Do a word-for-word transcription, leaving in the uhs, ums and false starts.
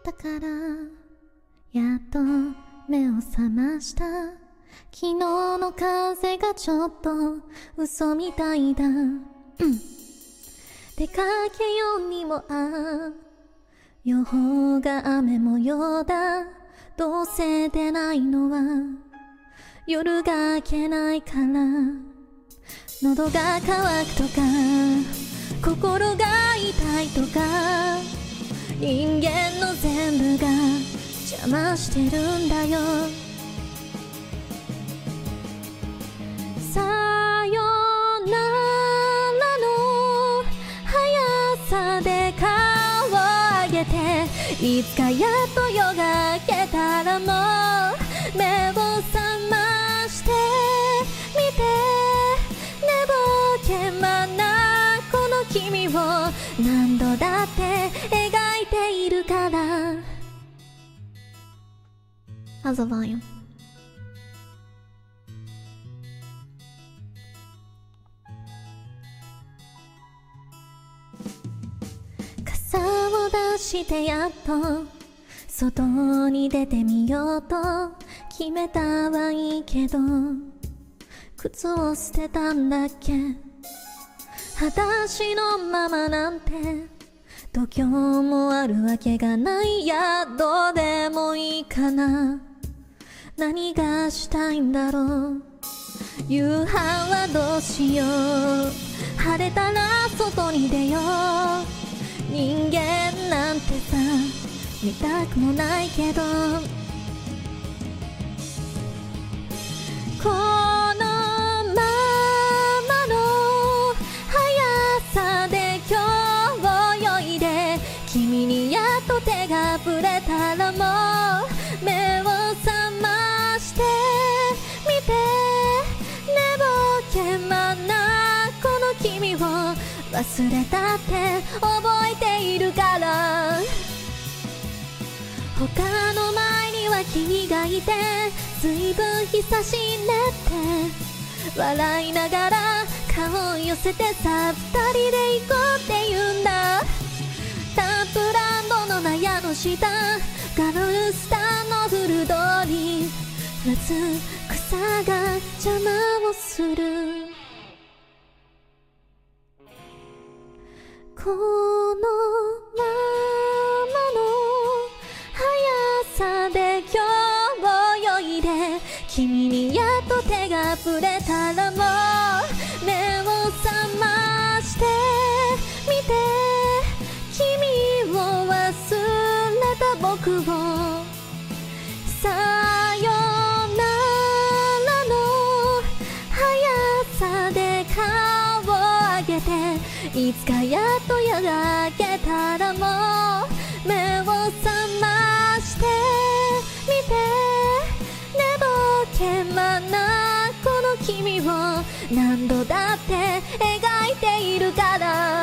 だからやっと目を覚ました。昨日の風がちょっと嘘みたいだ、うん、出かけようにもあ予報が雨模様だ。どうせ出ないのは夜が明けないから。喉が渇くとか心が痛いとか人間の全部が邪魔してるんだよ。さよならの速さで顔を上げて、いつかやっと夜が明けたらもう目を覚ましてみて。寝ぼけまなこの君を何度だって描いているから。How's the volume?傘を出してやっと外に出てみようと決めたはいいけど、靴を捨てたんだっけ。裸足のままなんて度胸もあるわけがない。やどうでもいいかな。何がしたいんだろう。夕飯はどうしよう。晴れたら外に出よう。人間なんてさ見たくもないけど、このままの速さで今日泳いで、君にやっと手が触れたらもう目を覚ましてみて。寝ぼけまなこの君を忘れたって覚えているから。他の前には君がいて随分久しいねって笑いながら顔を寄せてさ、二人で行こうって言うんだ。タンプランドの納屋の下、ガロルスターの古通り、夏草が邪魔をする。このままの速さで今日泳いで、君にやっと手が触れたらもう目を覚ましてみて。君を忘れた僕をさよならの速さで顔を上げて、いつかやっと夜が明けたらもう目を覚ましてみて。寝ぼけまなこの君を何度だって描いているから。